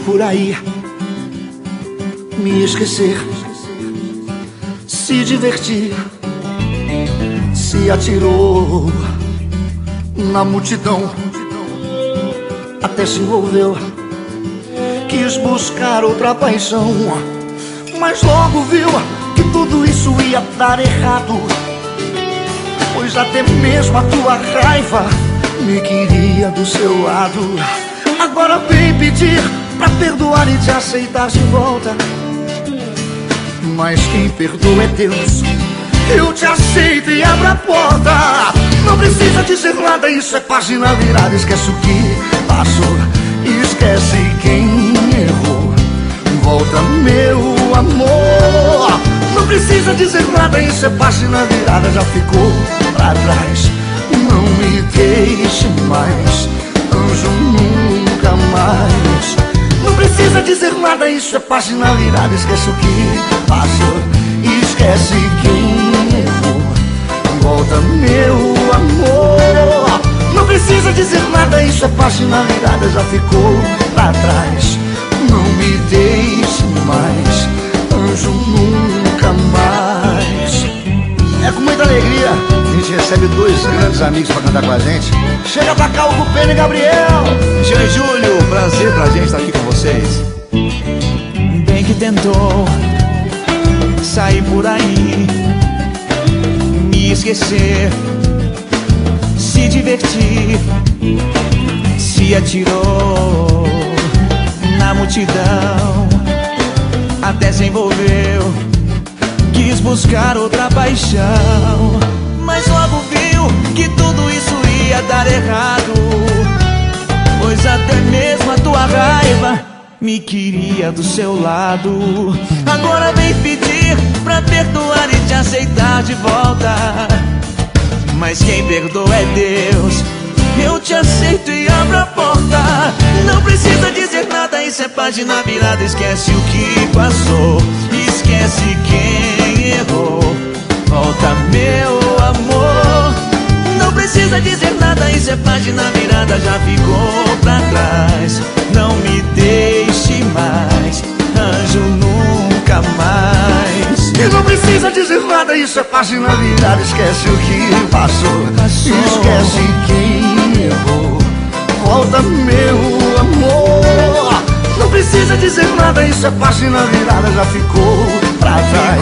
por aí, me esquecer, se divertir, se atirou na multidão, até se envolveu, quis buscar outra paixão, mas logo viu que tudo isso ia dar errado, pois até mesmo a tua raiva me queria do seu lado. Agora vem pedir pra perdoar e te aceitar de volta, mas quem perdoa é Deus. Eu te aceito e abro a porta. Não precisa dizer nada, isso é página virada. Esquece o que passou, esquece quem errou. Volta, meu amor. Não precisa dizer nada, isso é página virada. Já ficou pra trás, não me deixe mais, anjo, nunca mais. Não precisa dizer nada, isso é página virada. Esquece o que passou, esquece quem errou. Volta, meu amor. Não precisa dizer nada, isso é página virada. Já ficou pra trás, não me deixe mais, anjo, nunca mais. É com muita alegria que a gente recebe dois grandes amigos pra cantar com a gente. Chega pra cá o Cupena e Gabriel. Jean e Júlio, prazer pra gente estar aqui com vocês. Bem que tentou sair por aí, me esquecer, se divertir, se atirou na multidão, até se envolveu, quis buscar outra paixão, mas logo viu que tudo isso ia dar errado, pois até mesmo a tua raiva me queria do seu lado. Agora vem pedir pra perdoar e te aceitar de volta, mas quem perdoa é Deus. Eu te aceito e abro a porta. Não precisa dizer nada, isso é página virada. Esquece o que passou, esquece quem errou. Volta, meu amor. Não precisa dizer nada, isso é página virada. Já ficou pra trás, não me deixe mais, anjo, nunca mais. E não precisa dizer nada, isso é página virada. Esquece o que passou, esquece quem errou. Volta, meu amor. Não precisa dizer nada, isso é página virada. Já ficou pra trás,